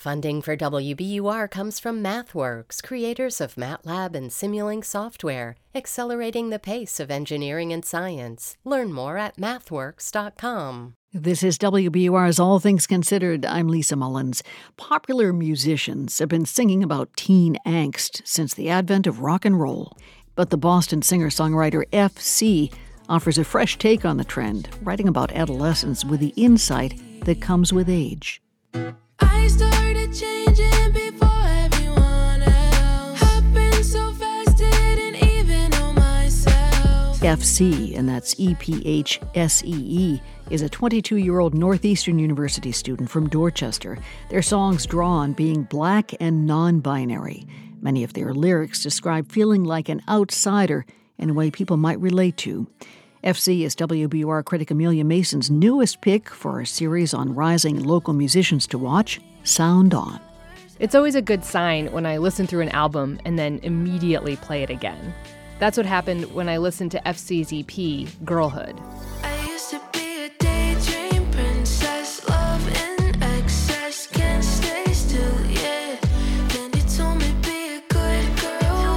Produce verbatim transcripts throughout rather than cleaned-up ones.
Funding for W B U R comes from MathWorks, creators of MATLAB and Simulink software, accelerating the pace of engineering and science. Learn more at mathworks dot com. This is W B U R's All Things Considered. I'm Lisa Mullins. Popular musicians have been singing about teen angst since the advent of rock and roll. But the Boston singer-songwriter F C offers a fresh take on the trend, writing about adolescence with the insight that comes with age. I started changing before everyone else. Happened so fast, didn't even know myself. F C, and that's E P H S E E, is a twenty-two-year-old Northeastern University student from Dorchester. Their songs draw on being black and non-binary. Many of their lyrics describe feeling like an outsider in a way people might relate to. F C is W B U R critic Amelia Mason's newest pick for a series on rising local musicians to watch, Sound On. It's always a good sign when I listen through an album and then immediately play it again. That's what happened when I listened to F C's E P, Girlhood. I used to be a daydream princess, love in excess, can't stay still, yeah. Then you told me be a good girl,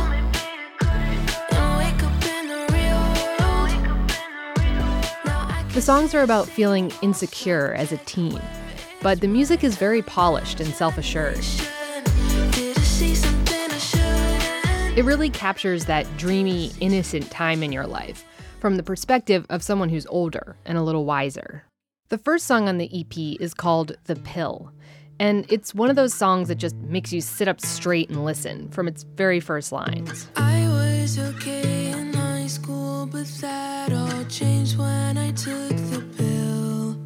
and wake up in the real world. Now I The songs are about feeling insecure as a teen, but the music is very polished and self-assured. Did I see something I shouldn't? It really captures that dreamy, innocent time in your life from the perspective of someone who's older and a little wiser. The first song on the E P is called The Pill, and it's one of those songs that just makes you sit up straight and listen from its very first lines. I was okay in high school, but that all changed when I took the pill.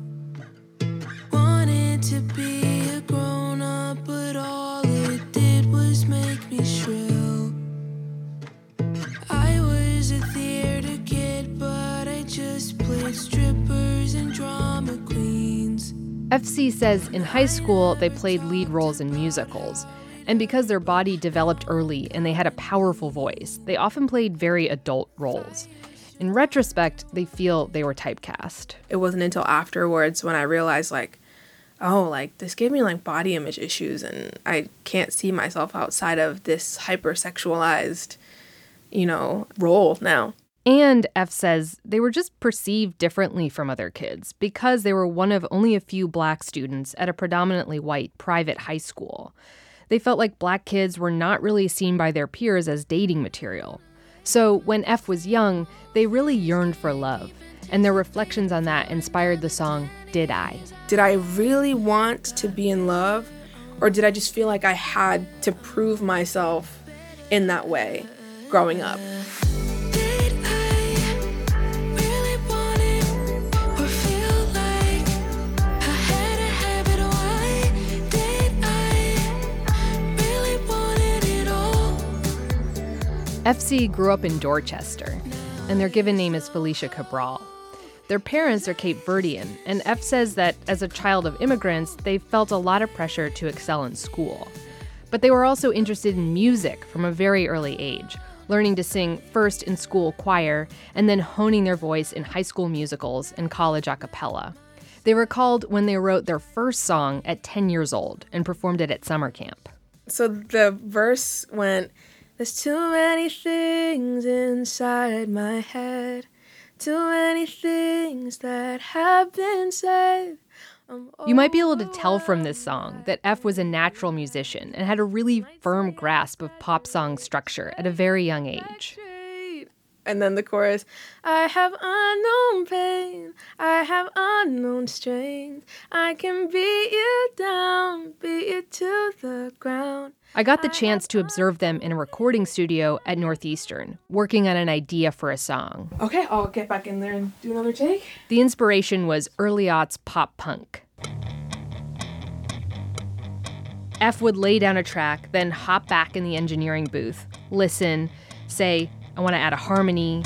Wanted to be a grown-up, but all it did was make me shrill. I was a theater kid, but I just played strippers and drama queens. F C says in high school they played lead roles in musicals, and because their body developed early and they had a powerful voice, they often played very adult roles. In retrospect, they feel they were typecast. It wasn't until afterwards when I realized, like, oh, like, this gave me, like, body image issues, and I can't see myself outside of this hypersexualized, you know, role now. And F says they were just perceived differently from other kids because they were one of only a few black students at a predominantly white private high school. They felt like black kids were not really seen by their peers as dating material. So when F was young, they really yearned for love, and their reflections on that inspired the song Did I? Did I really want to be in love, or did I just feel like I had to prove myself in that way growing up? Did I really want it, or feel like I had a habit? Why did I really want it at all? F C grew up in Dorchester, and their given name is Felicia Cabral. Their parents are Cape Verdean, and F says that as a child of immigrants, they felt a lot of pressure to excel in school. But they were also interested in music from a very early age, learning to sing first in school choir and then honing their voice in high school musicals and college a cappella. They recalled when they wrote their first song at ten years old and performed it at summer camp. So the verse went, "There's too many things inside my head, too many things that have been said." I'm You might be able to tell from this song that F was a natural musician and had a really firm grasp of pop song structure at a very young age. And then the chorus, "I have unknown pain, I have unknown strength, I can beat you down, beat you to the ground." I got the chance to observe them in a recording studio at Northeastern, working on an idea for a song. Okay, I'll get back in there and do another take. The inspiration was early aughts pop punk. F would lay down a track, then hop back in the engineering booth, listen, say, "I want to add a harmony,"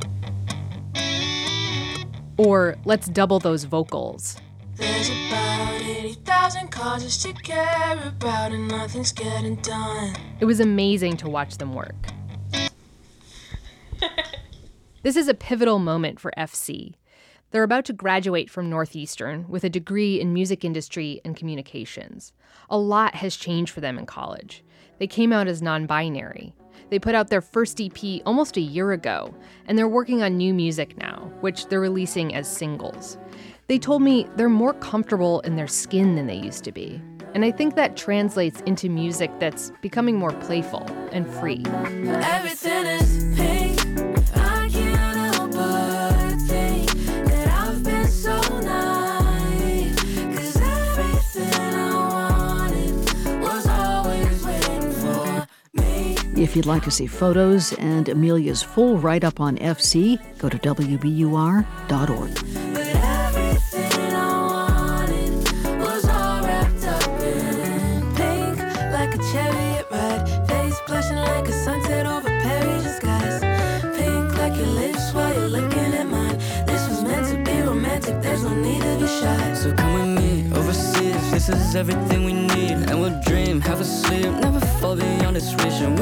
or "let's double those vocals." There's about eighty thousand causes to care about, and nothing's getting done. It was amazing to watch them work. This is a pivotal moment for F C. They're about to graduate from Northeastern with a degree in music industry and communications. A lot has changed for them in college. They came out as non-binary. They put out their first E P almost a year ago, and they're working on new music now, which they're releasing as singles. They told me they're more comfortable in their skin than they used to be. And I think that translates into music that's becoming more playful and free. Everything is pink. I can't help but think that I've been so naive. 'Cause everything I wanted was always waiting for me. If you'd like to see photos and Amelia's full write-up on F C, go to W B U R dot org. But everything I wanted was all wrapped up in pink, like a chariot ride, face blushing like a sunset over Parisian skies. Pink like your lips while you're looking at mine. This was meant to be romantic, there's no need to be shy. So come with me overseas, this is everything we need. And we'll dream, have a sleep, never fall beyond this vision.